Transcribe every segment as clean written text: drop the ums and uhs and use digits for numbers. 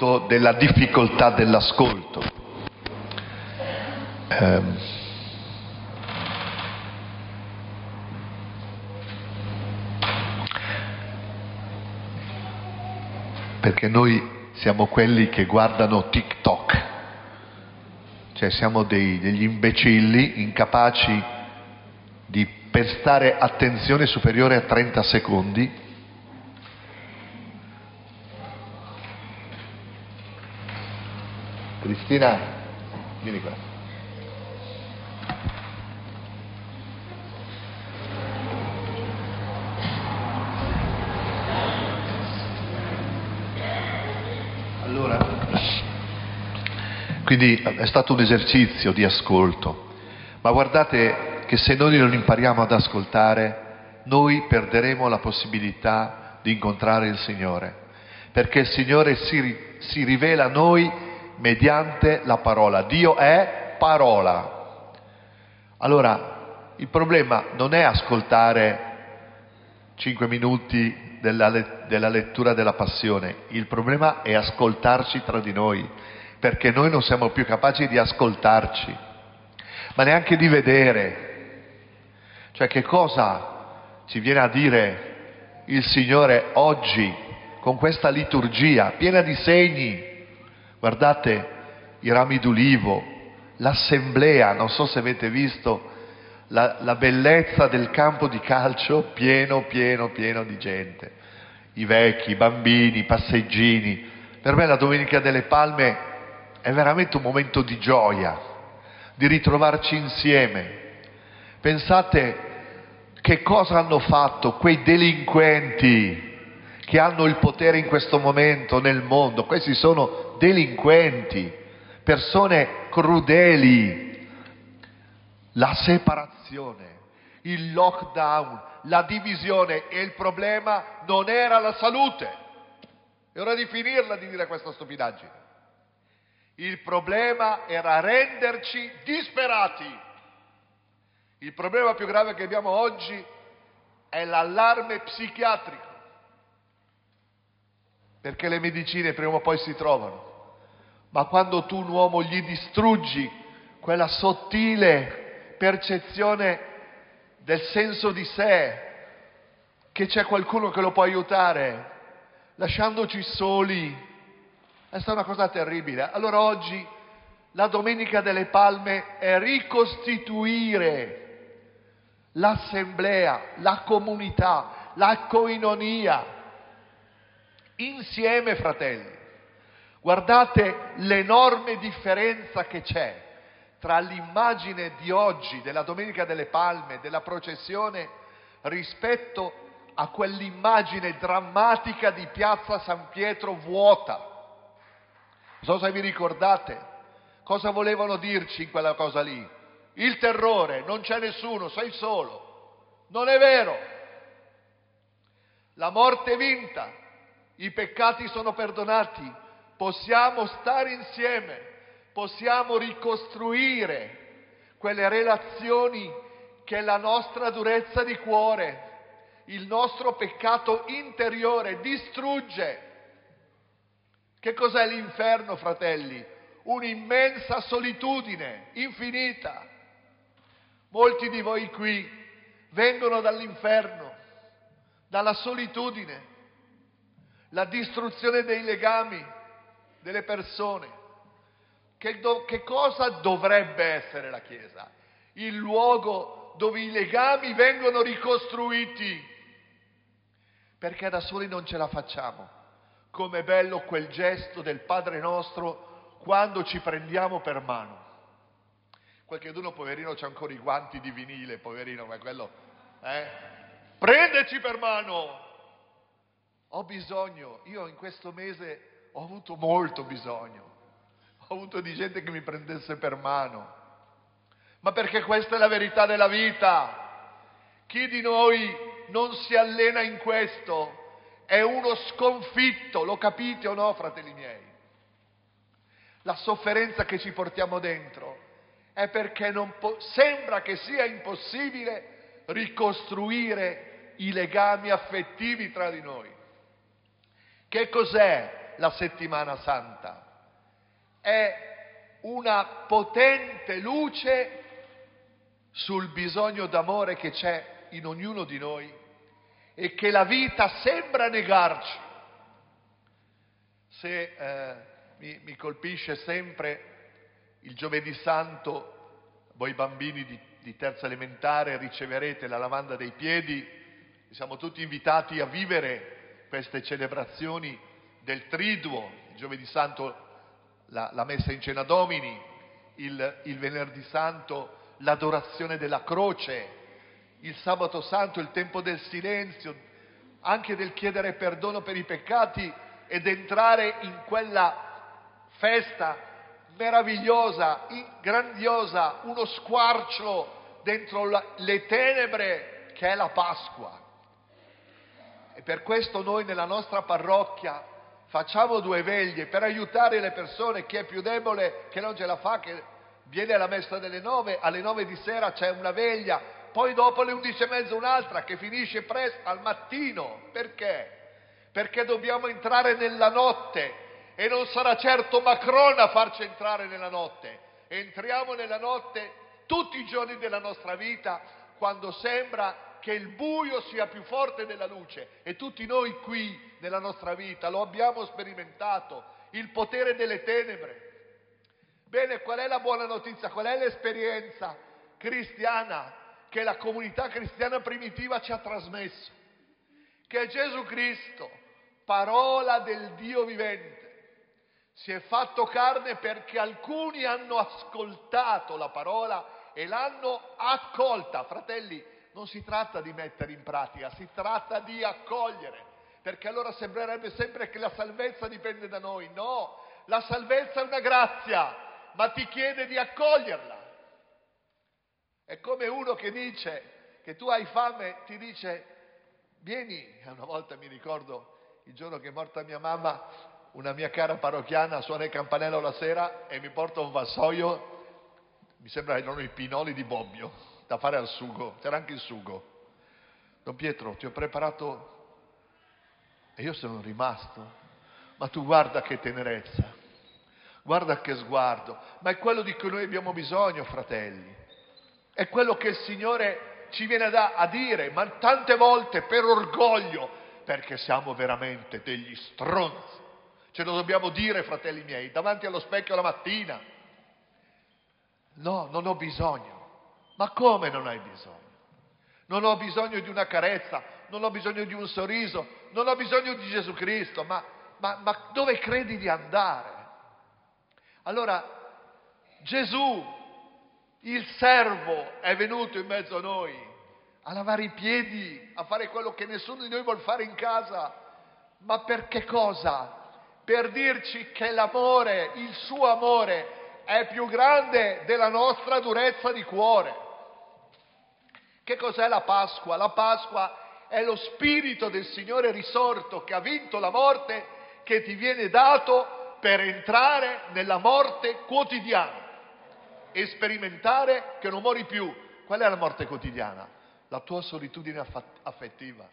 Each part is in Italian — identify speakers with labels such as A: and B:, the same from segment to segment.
A: conto della difficoltà dell'ascolto. Perché noi siamo quelli che guardano TikTok, cioè siamo degli imbecilli incapaci di prestare attenzione superiore a 30 secondi. Cristina, vieni qua. Quindi è stato un esercizio di ascolto, ma guardate che se noi non impariamo ad ascoltare, noi perderemo la possibilità di incontrare il Signore, perché il Signore si rivela a noi mediante la parola. Dio è parola. Allora, il problema non è ascoltare 5 minuti della lettura della Passione, il problema è ascoltarci tra di noi, perché noi non siamo più capaci di ascoltarci, ma neanche di vedere. Cioè, che cosa ci viene a dire il Signore oggi con questa liturgia piena di segni? Guardate i rami d'ulivo, l'assemblea, non so se avete visto la bellezza del campo di calcio pieno di gente, i vecchi, i bambini, i passeggini. Per me la Domenica delle Palme è veramente un momento di gioia, di ritrovarci insieme. Pensate che cosa hanno fatto quei delinquenti che hanno il potere in questo momento nel mondo. Questi sono delinquenti, persone crudeli. La separazione, il lockdown, la divisione, e il problema non era la salute. È ora di finirla di dire questa stupidaggine. Il problema era renderci disperati. Il problema più grave che abbiamo oggi è l'allarme psichiatrico, perché le medicine prima o poi si trovano, ma quando tu un uomo gli distruggi quella sottile percezione del senso di sé, che c'è qualcuno che lo può aiutare, lasciandoci soli, questa è una cosa terribile. Allora oggi la Domenica delle Palme è ricostituire l'assemblea, la comunità, la koinonia, insieme, fratelli. Guardate l'enorme differenza che c'è tra l'immagine di oggi, della Domenica delle Palme, della processione, rispetto a quell'immagine drammatica di Piazza San Pietro vuota. Non so se vi ricordate cosa volevano dirci in quella cosa lì. Il terrore, non c'è nessuno, sei solo. Non è vero. La morte è vinta, i peccati sono perdonati, possiamo stare insieme, possiamo ricostruire quelle relazioni che la nostra durezza di cuore, il nostro peccato interiore distrugge. Che cos'è l'inferno, fratelli? Un'immensa solitudine, infinita. Molti di voi qui vengono dall'inferno, dalla solitudine, la distruzione dei legami delle persone. Che cosa dovrebbe essere la Chiesa? Il luogo dove i legami vengono ricostruiti, perché da soli non ce la facciamo. Com'è bello quel gesto del Padre nostro quando ci prendiamo per mano. Qualcheduno, poverino, c'ha ancora i guanti di vinile, poverino, ma quello, Prendeci per mano! Ho bisogno, io in questo mese ho avuto molto bisogno. Ho avuto di gente che mi prendesse per mano. Ma perché questa è la verità della vita. Chi di noi non si allena in questo è uno sconfitto, lo capite o no, fratelli miei? La sofferenza che ci portiamo dentro è perché sembra che sia impossibile ricostruire i legami affettivi tra di noi. Che cos'è la settimana santa? È una potente luce sul bisogno d'amore che c'è in ognuno di noi e che la vita sembra negarci. Mi colpisce sempre il giovedì santo, voi bambini di terza elementare riceverete la lavanda dei piedi, siamo tutti invitati a vivere queste celebrazioni del Triduo, il giovedì santo la messa in cena domini, il venerdì santo l'adorazione della croce, il sabato santo il tempo del silenzio, anche del chiedere perdono per i peccati ed entrare in quella festa meravigliosa, grandiosa, uno squarcio dentro le tenebre che è la Pasqua. E per questo noi nella nostra parrocchia facciamo 2 veglie per aiutare le persone, chi è più debole, che non ce la fa, che viene alla messa delle 9, alle 9 di sera c'è una veglia, poi dopo alle 11:30 un'altra che finisce presto al mattino. Perché? Perché dobbiamo entrare nella notte e non sarà certo Macron a farci entrare nella notte. Entriamo nella notte tutti i giorni della nostra vita quando sembra che il buio sia più forte della luce, e tutti noi qui nella nostra vita lo abbiamo sperimentato, il potere delle tenebre. Bene, qual è la buona notizia? Qual è l'esperienza cristiana che la comunità cristiana primitiva ci ha trasmesso? Che Gesù Cristo, parola del Dio vivente, si è fatto carne perché alcuni hanno ascoltato la parola e l'hanno accolta. Fratelli, non si tratta di mettere in pratica, si tratta di accogliere, perché allora sembrerebbe sempre che la salvezza dipende da noi. No, la salvezza è una grazia, ma ti chiede di accoglierla. È come uno che dice che tu hai fame, ti dice vieni. Una volta mi ricordo il giorno che è morta mia mamma, una mia cara parrocchiana suona il campanello la sera e mi porta un vassoio, mi sembra che erano i pinoli di Bobbio, da fare al sugo, c'era anche il sugo. Don Pietro, ti ho preparato, e io sono rimasto, ma tu guarda che tenerezza, guarda che sguardo, ma è quello di cui noi abbiamo bisogno, fratelli, è quello che il Signore ci viene a dire, ma tante volte per orgoglio, perché siamo veramente degli stronzi, ce lo dobbiamo dire, fratelli miei, davanti allo specchio la mattina. No, non ho bisogno. Ma come non hai bisogno? Non ho bisogno di una carezza, non ho bisogno di un sorriso, non ho bisogno di Gesù Cristo, ma dove credi di andare? Allora, Gesù, il servo, è venuto in mezzo a noi a lavare i piedi, a fare quello che nessuno di noi vuol fare in casa. Ma per che cosa? Per dirci che l'amore, il suo amore, è più grande della nostra durezza di cuore. Che cos'è la Pasqua? La Pasqua è lo Spirito del Signore risorto che ha vinto la morte, che ti viene dato per entrare nella morte quotidiana e sperimentare che non muori più. Qual è la morte quotidiana? La tua solitudine affettiva,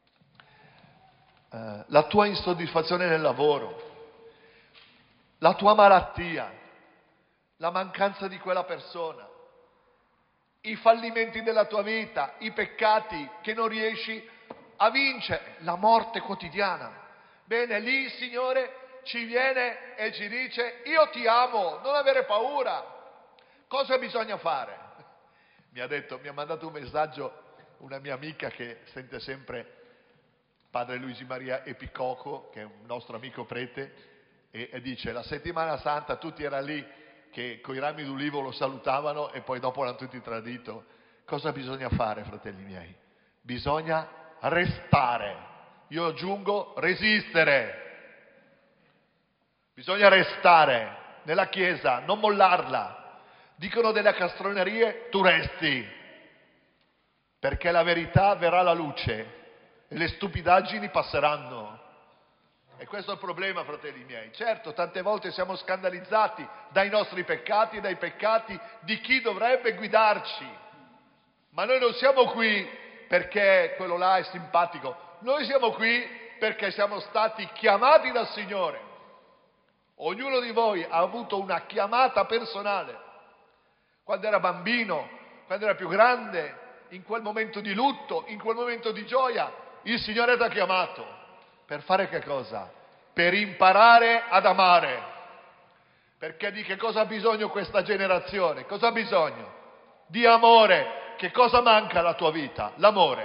A: la tua insoddisfazione nel lavoro, la tua malattia, la mancanza di quella persona, i fallimenti della tua vita, i peccati che non riesci a vincere, la morte quotidiana. Bene, lì il Signore ci viene e ci dice: io ti amo, non avere paura. Cosa bisogna fare? Mi ha mandato un messaggio una mia amica che sente sempre padre Luigi Maria Epicoco, che è un nostro amico prete, e dice: la settimana santa tutti erano lì che coi rami d'ulivo lo salutavano e poi dopo l'hanno tutti tradito. Cosa bisogna fare, fratelli miei? Bisogna restare. Io aggiungo resistere. Bisogna restare nella Chiesa, non mollarla. Dicono delle castronerie, tu resti, perché la verità verrà alla luce e le stupidaggini passeranno. E questo è il problema, fratelli miei. Certo, tante volte siamo scandalizzati dai nostri peccati e dai peccati di chi dovrebbe guidarci. Ma noi non siamo qui perché quello là è simpatico. Noi siamo qui perché siamo stati chiamati dal Signore. Ognuno di voi ha avuto una chiamata personale. Quando era bambino, quando era più grande, in quel momento di lutto, in quel momento di gioia, il Signore ti ha chiamato. Per fare che cosa? Per imparare ad amare. Perché di che cosa ha bisogno questa generazione? Cosa ha bisogno? Di amore. Che cosa manca alla tua vita? L'amore.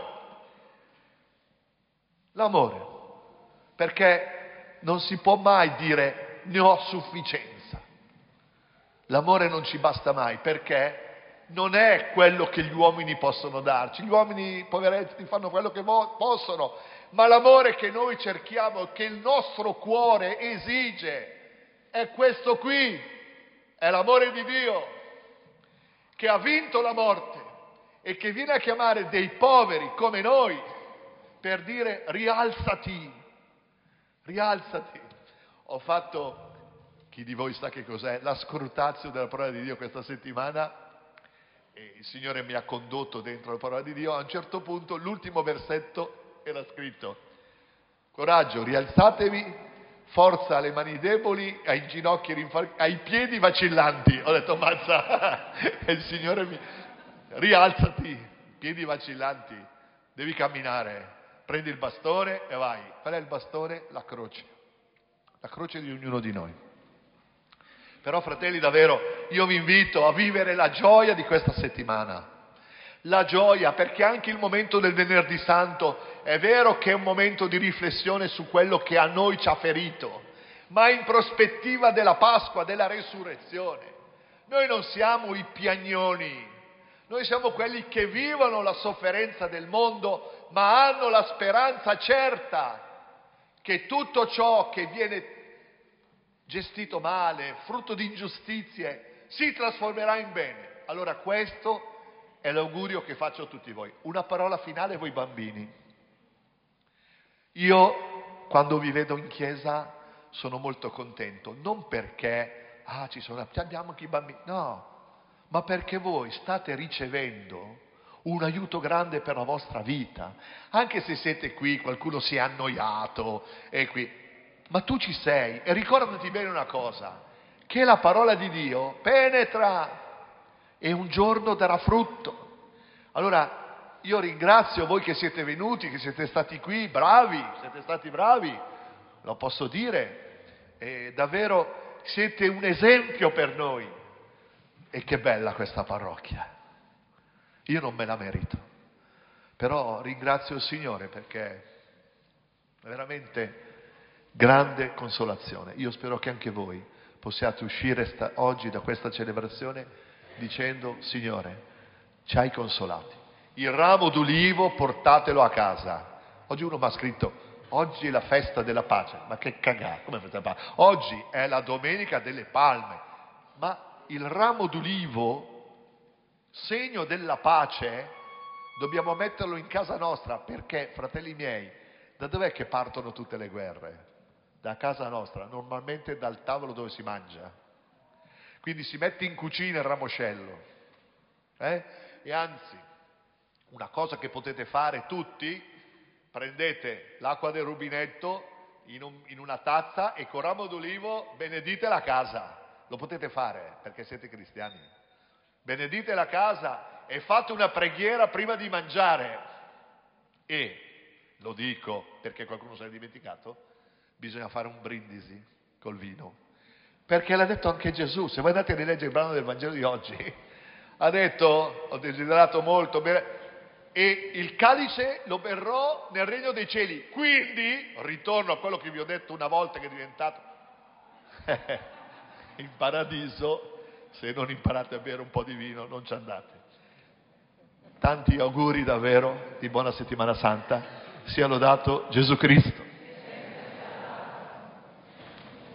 A: L'amore. Perché non si può mai dire ne ho sufficienza. L'amore non ci basta mai, perché non è quello che gli uomini possono darci. Gli uomini, poveretti, fanno quello che possono, ma l'amore che noi cerchiamo, che il nostro cuore esige, è questo qui, è l'amore di Dio, che ha vinto la morte e che viene a chiamare dei poveri come noi per dire rialzati, rialzati. Ho fatto, chi di voi sa che cos'è, la scrutazio della parola di Dio questa settimana, e il Signore mi ha condotto dentro la parola di Dio. A un certo punto l'ultimo versetto era scritto: coraggio, rialzatevi, forza alle mani deboli, ai ginocchi ai piedi vacillanti. Ho detto mazza, e il Signore mi... rialzati, piedi vacillanti, devi camminare, prendi il bastone e vai. Qual è il bastone? La croce di ognuno di noi. Però fratelli, davvero, io vi invito a vivere la gioia di questa settimana. La gioia, perché anche il momento del Venerdì Santo è vero che è un momento di riflessione su quello che a noi ci ha ferito, ma in prospettiva della Pasqua, della resurrezione. Noi non siamo i piagnoni, noi siamo quelli che vivono la sofferenza del mondo, ma hanno la speranza certa che tutto ciò che viene gestito male, frutto di ingiustizie, si trasformerà in bene. Allora questo è l'augurio che faccio a tutti voi. Una parola finale, voi bambini. Io, quando vi vedo in chiesa, sono molto contento, non perché abbiamo anche i bambini, no, ma perché voi state ricevendo un aiuto grande per la vostra vita. Anche se siete qui, qualcuno si è annoiato, è qui, ma tu ci sei, e ricordati bene una cosa, che la parola di Dio penetra e un giorno darà frutto. Allora io ringrazio voi che siete venuti, che siete stati qui, siete stati bravi, lo posso dire, e davvero siete un esempio per noi. E che bella questa parrocchia, io non me la merito, però ringrazio il Signore perché è veramente grande consolazione. Io spero che anche voi possiate uscire oggi da questa celebrazione dicendo: Signore, ci hai consolati. Il ramo d'ulivo portatelo a casa. Oggi uno mi ha scritto: oggi è la festa della pace. Ma che cagata, come festa della pace? Oggi è la domenica delle palme. Ma il ramo d'ulivo, segno della pace, dobbiamo metterlo in casa nostra, perché, fratelli miei, da dov'è che partono tutte le guerre? Da casa nostra, normalmente dal tavolo dove si mangia. Quindi si mette in cucina il ramoscello. E anzi, una cosa che potete fare tutti: prendete l'acqua del rubinetto in una tazza e col ramo d'ulivo benedite la casa. Lo potete fare perché siete cristiani. Benedite la casa e fate una preghiera prima di mangiare. E, lo dico perché qualcuno se l'è dimenticato, bisogna fare un brindisi col vino. Perché l'ha detto anche Gesù. Se voi andate a rileggere il brano del Vangelo di oggi, ha detto: ho desiderato molto bere e il calice lo berrò nel regno dei cieli. Quindi, ritorno a quello che vi ho detto una volta, che è diventato in paradiso, se non imparate a bere un po' di vino non ci andate. Tanti auguri davvero di buona settimana santa. Sia lodato Gesù Cristo.